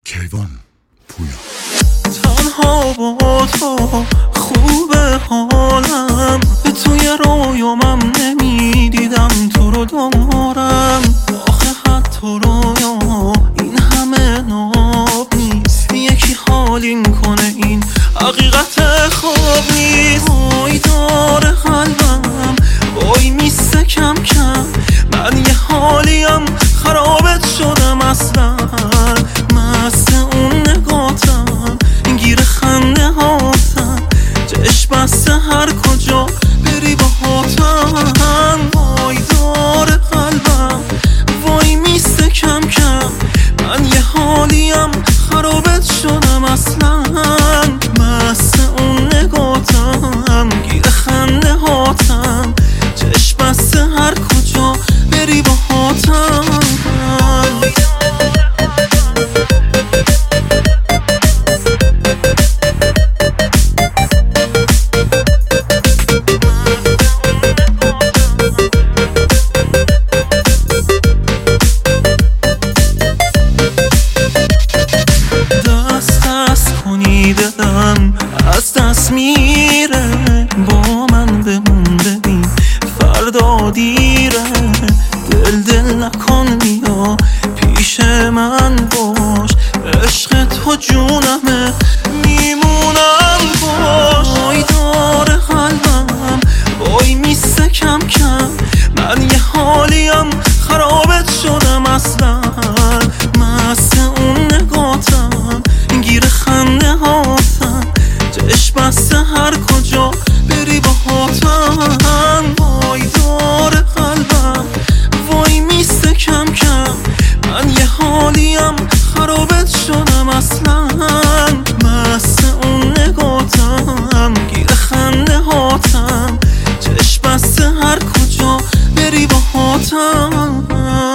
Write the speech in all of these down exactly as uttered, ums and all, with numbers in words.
کیوان پویا. تنها با تو خوبه حالم، توی رویامم نمیدیدم تو رو دارم. آخه حتی رویا این همه ناب نیست، یکی حالین کنه این حقیقت خواب نیست. وای داره قلبم وای میسته کم کم، من یه حالیم خرابت شدم اصلا. مست اون نگاتم گیر خنده هاتم، چشم بسته هر کجا بری با هاتم. وای داره قلبم وای میسته کم کم، من یه حالیم خرابت شدم اصلا. مست اون نگاتم گیر خنده هاتم، چشم بسته هر کجا بری با هاتم. دلم از دست میره، با من بمون ببین فردا دیره. دل دل نکن بیا پیش من باش، عشق تو جونمه میمونم باش. وای داره قلبم وای میسته کم کم، من یه حالیم خرابت شدم اصلا. مست اون نگاتم گیر خنده هاتم، چشم بسته هر کجا بری با هاتم. وای داره قلبم وای میسته کم کم، من یه حالیم خرابت شدم اصلا. مست اون نگاتم گیر خنده هاتم، چشم بسته هر کجا بری با هاتم.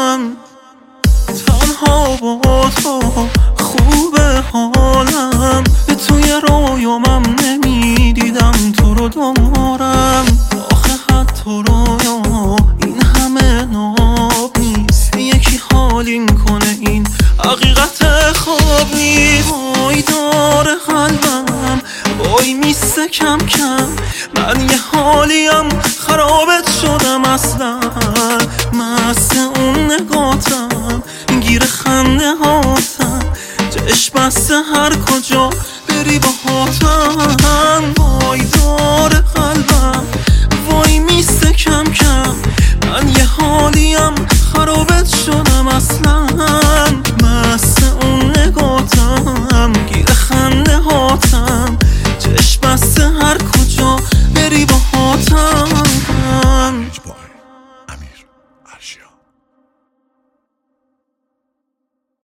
تنها با تو خوبه حالم، توی رویامم نمیدیدم تو رو دارم. آخه حتی رویا این همه ناب نیست، یکی حالین کنه این حقیقت خواب نیست. وای داره قلبم وای میسته کم کم، من یه حالیم خرابت شدم اصلا. مست اون نگاتم گیر خنده هاتم، چشم بسته هر کجا بری با هاتم. وای داره قلبم وای میسته کم کم، من یه حالیم خرابت شدم اصلا. مست اون نگاتم گیر خنده هاتم، چشم بسته هر کجا بری با هاتم. امیر ارشیا.